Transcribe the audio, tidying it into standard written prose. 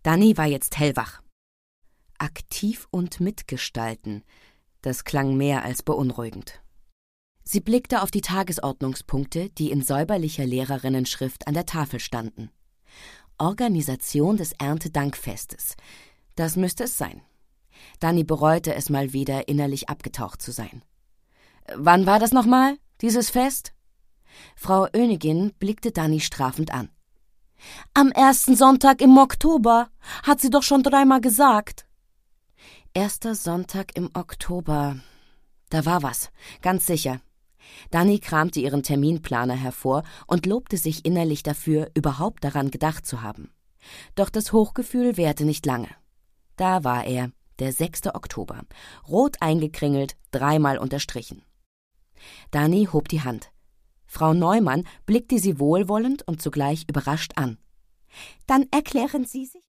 Dani war jetzt hellwach. Aktiv und mitgestalten, das klang mehr als beunruhigend. Sie blickte auf die Tagesordnungspunkte, die in säuberlicher Lehrerinnenschrift an der Tafel standen. Organisation des Erntedankfestes. Das müsste es sein. Dani bereute es mal wieder, innerlich abgetaucht zu sein. Wann war das nochmal, dieses Fest? Frau Oenigin blickte Dani strafend an. Am 1. Sonntag im Oktober, hat sie doch schon 3-mal gesagt. 1. Sonntag im Oktober. Da war was, ganz sicher. Dani kramte ihren Terminplaner hervor und lobte sich innerlich dafür, überhaupt daran gedacht zu haben. Doch das Hochgefühl währte nicht lange. Da war er, der 6. Oktober, rot eingekringelt, 3-mal unterstrichen. Dani hob die Hand. Frau Neumann blickte sie wohlwollend und zugleich überrascht an. »Dann erklären Sie sich?«